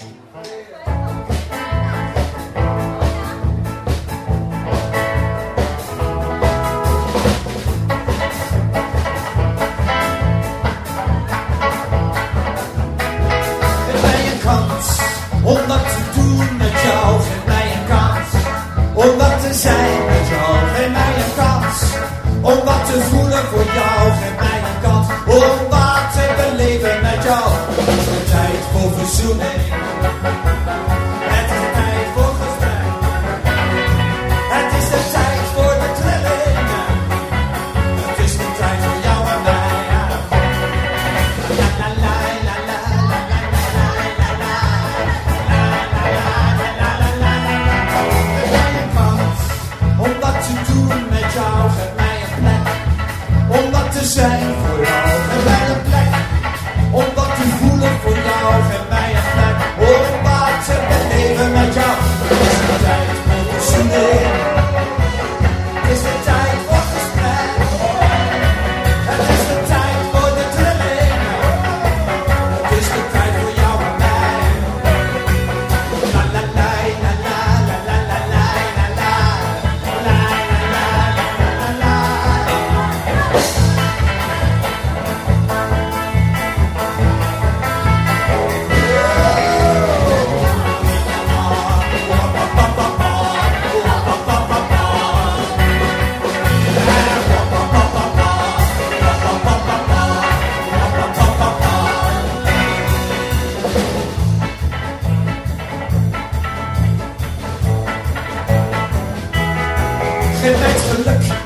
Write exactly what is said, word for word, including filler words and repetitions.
Om wat te doen met jou, geef mij een kans. Om wat te zijn met jou, geef mij een kans. Om wat te voelen voor jou, geef mij een kans. Om wat te beleven met jou. Het is de tijd voor verzoening. Het is de tijd voor gesprek. Het is de tijd voor de trilling. Het is de tijd voor jou en mij. La la la la la la la la la la. Om wat te doen met jou, geef mij een plek. Om wat te zijn voor jou, geef mij een plek. Om wat te voelen voor jou, geef mij een plek. Om wat te beleven met jou. Het is de tijd voor verzoening. Het is de tijd voor gesprek. Het is de tijd voor de trilling. Het is de tijd voor jou en mij. La la la la la la la la la la la. Geef mij het geluk.